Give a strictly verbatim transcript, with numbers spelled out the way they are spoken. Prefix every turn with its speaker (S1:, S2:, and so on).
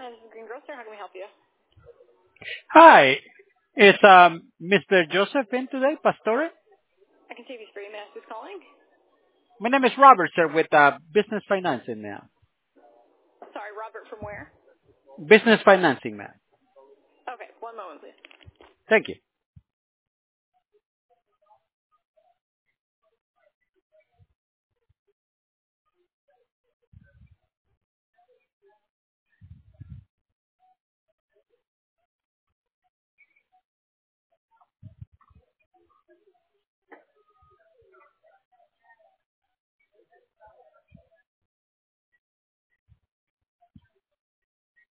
S1: this is Green Grocer. How can we help you?
S2: Hi. Is um Mister Joseph in today, Pastore?
S1: I can see if he's free. May I ask who's calling?
S2: My name is Robert, sir, with uh, Business Financing, ma'am.
S1: Sorry, Robert from where?
S2: Business Financing, ma'am.
S1: Okay, one moment, please.
S2: Thank you.